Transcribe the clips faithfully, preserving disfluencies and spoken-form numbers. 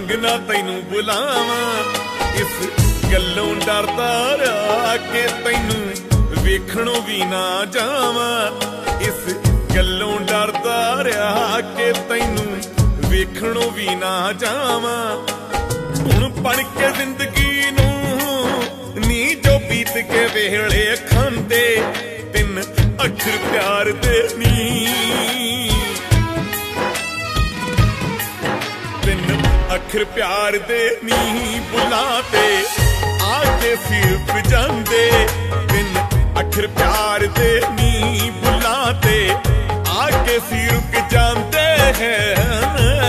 ढंग ना तैनू बुलावा, इस गल्लों डरदा रहा के तैनू वेखणों भी ना जावा, इस गल्लों डरदा रहा के तैनू वेखणों भी ना जावा। हुण पढ़ के जिंदगी नू नी जो बीत के वेले खांदे तिन अखर प्यार दे नी, तिन अखर प्यार दे नी बुलाते आके सिर जांदे, तिन अखर प्यार दे नी बुलाते आके सिर जांदे हैं।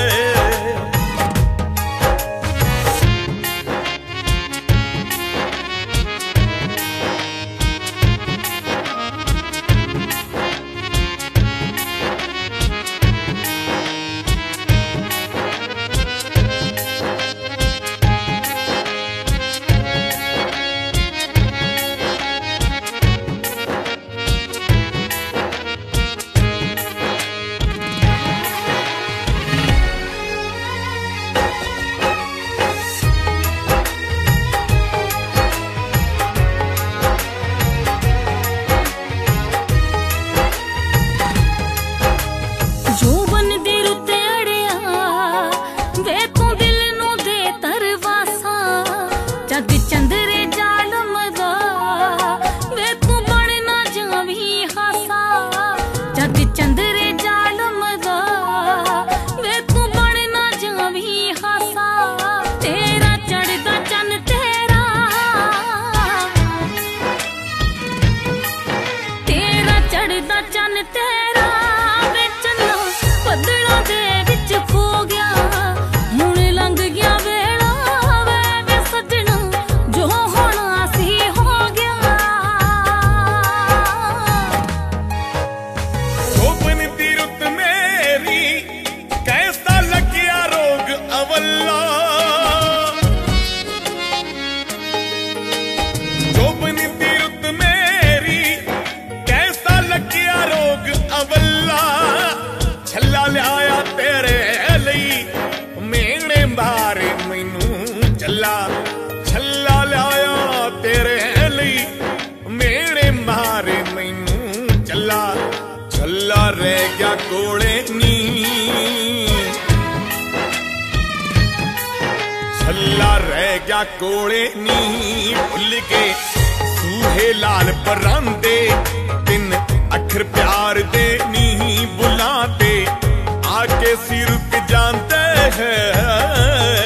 कोले नी भुल के सूहे लाल परांदे, तिन अखर प्यार दे नी बुलाते आके सिर जांदे हैं।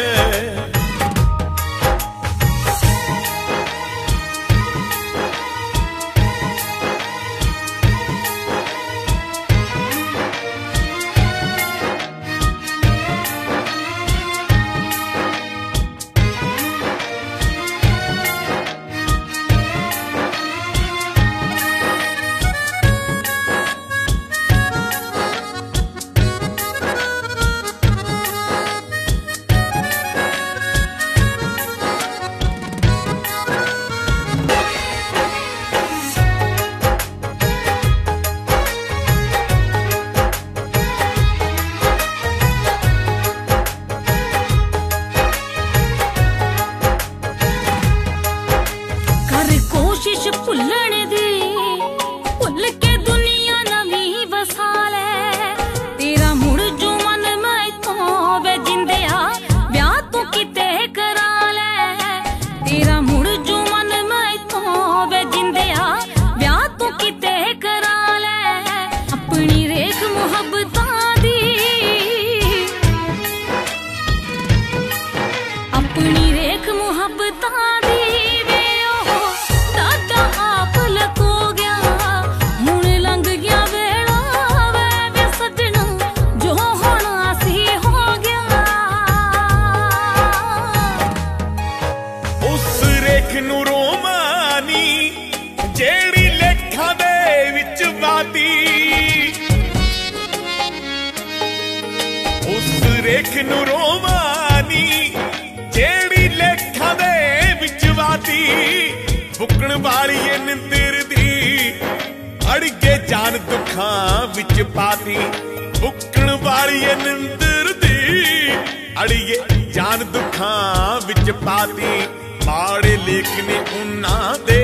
रेख नू रोवानी जेड़ी लेखा दे विच वाती, बुकण वाली निंदर दी अड़गे जान दुखां विच पाती, बुकण वाली निंदर दी अड़िए जान दुखां विच पाती माड़े लेख ने उन्हां दे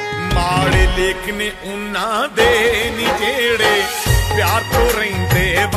माड़े लेख ने उन्हां दे नी जेड़े प्यार तो रहिंदे